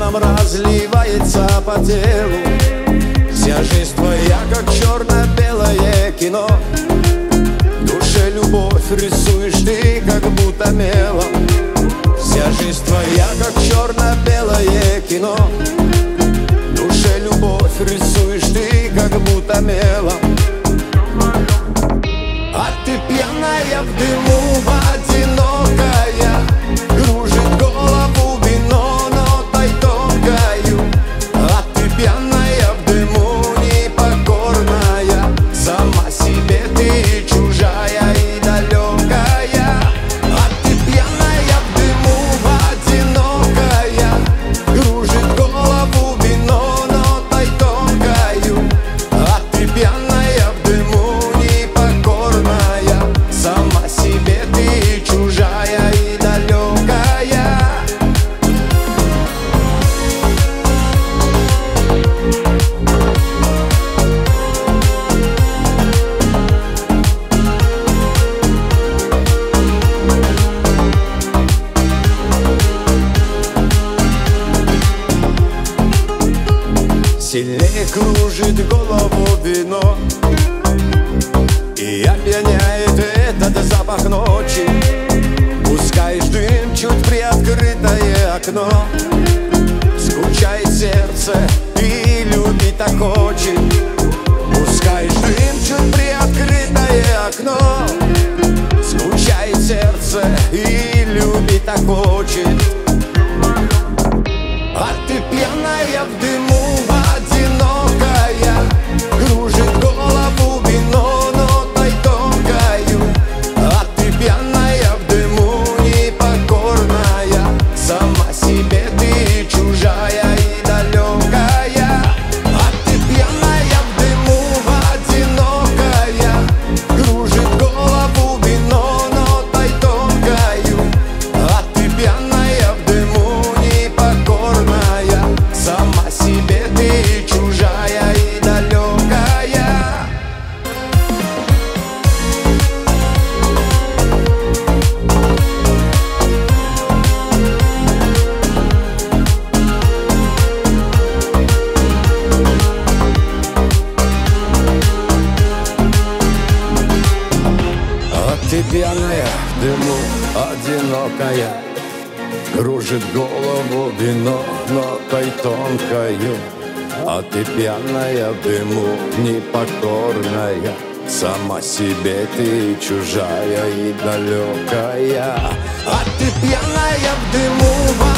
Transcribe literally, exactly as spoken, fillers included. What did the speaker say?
туманом разливается по телу. Вся жизнь твоя, как черно-белое кино. В душе любовь рисуешь ты, как будто мелом. Вся жизнь твоя, как черно-белое кино. В душе любовь рисуешь ты, как будто мелом. А ты пьяная в дыму, одинокая, кружит голову вино нотой тонкою. А ты пьяная в дыму, непокорная, сама себе ты чужая и далекая. А ты пьяная в дыму, одинокая, кружит голову вино нотой тонкою. А ты пьяная в дыму, непокорная, сама себе ты чужая и далекая. Сильнее кружит голову вино, и опьяняет этот запах ночи. Пускаешь дым, чуть приоткрытое окно. Скучает сердце и любит так хочет. Пускаешь дым, чуть приоткрытое окно. Скучает сердце и любит так хочет. А ты пьяная в дыму, одинокая, кружит голову вино нотой тонкою. А ты пьяная в дыму, непокорная, сама себе ты чужая и далекая. А ты пьяная в дыму, одинокая, кружит голову вино нотой тонкою. А ты пьяная в дыму, непокорная, сама себе ты чужая и далекая. А ты пьяная в дыму, одинокая, кружит голову вино нотой тонкою. А ты пьяная в дыму, непокорная, сама себе ты чужая и далекая. А ты пьяная в дыму,